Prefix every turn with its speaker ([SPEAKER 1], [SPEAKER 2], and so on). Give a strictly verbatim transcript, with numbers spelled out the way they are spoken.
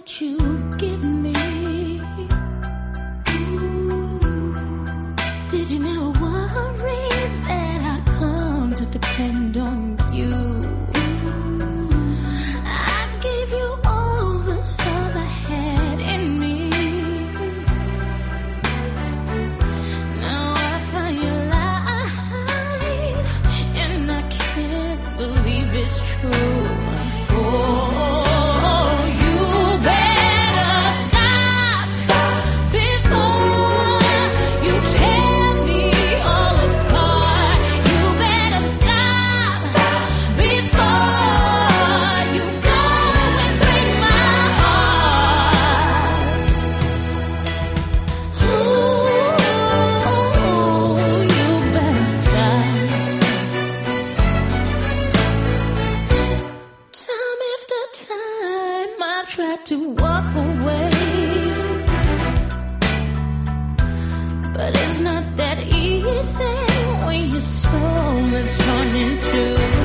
[SPEAKER 1] what you've given me. Did you never worry that I'd come to depend on you? I gave you all the love I had in me. Now I find you lied, and I can't believe it's true. Oh, to walk away, but it's not that easy when your soul is torn in two.